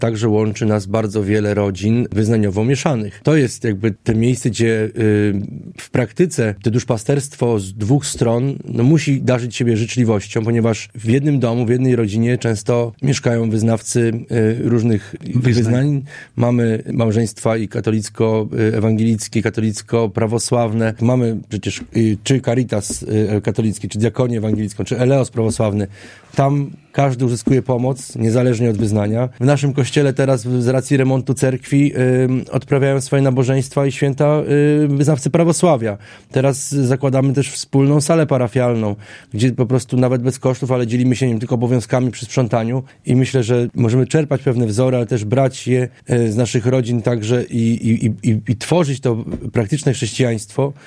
także łączy nas bardzo wiele rodzin wyznaniowo mieszanych. To jest jakby te miejsce, gdzie w praktyce to duszpasterstwo z dwóch stron musi darzyć siebie życzliwością, ponieważ w jednym domu, w jednej rodzinie często mieszkają wyznawcy różnych wyznań. Mamy małżeństwa i katolicko-ewangelickie, katolicko-prawosławne. Mamy przecież czy Caritas katolicki, czy diakonię ewangelicką, czy Eleos prawosławny. Tam każdy uzyskuje pomoc, niezależnie od wyznania. W naszym kościele teraz z racji remontu cerkwi odprawiają swoje nabożeństwa i święta wyznawcy prawosławia. Teraz zakładamy też wspólną salę parafialną, gdzie po prostu nawet bez kosztów, ale dzielimy się nim tylko obowiązkami przy sprzątaniu i myślę, że możemy czerpać pewne wzory, ale też brać je z naszych rodzin także i tworzyć to praktyczne chrześcijaństwo,